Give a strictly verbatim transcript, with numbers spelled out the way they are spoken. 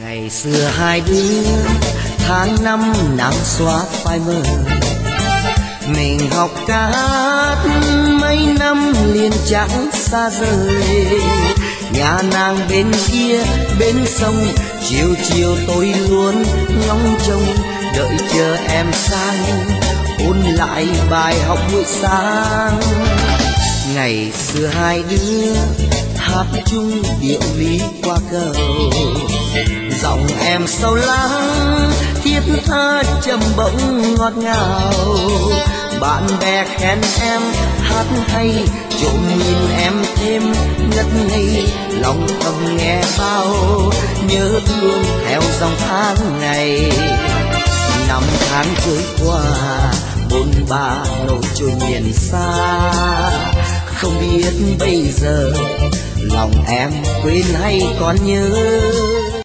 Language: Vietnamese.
Ngày xưa hai đứa tháng năm nắng xóa phai mờ, mình học ca hát mấy năm liền chẳng xa rời. Nhà nàng bên kia bên sông, chiều chiều tôi luôn ngóng trông đợi chờ em sang ôn lại bài học buổi sáng. Ngày xưa hai đứa hát chung điệu lý qua cầu, giọng em sâu lắng thiết tha trầm bổng ngọt ngào. Bạn bè khen em hát hay, trộm nhìn em thêm ngất ngây, lòng thầm nghe bao nhớ thương theo dòng tháng ngày. Năm tháng trôi qua bôn ba nỗi trôi miền xa, không biết bây giờ lòng em quên hay còn nhớ.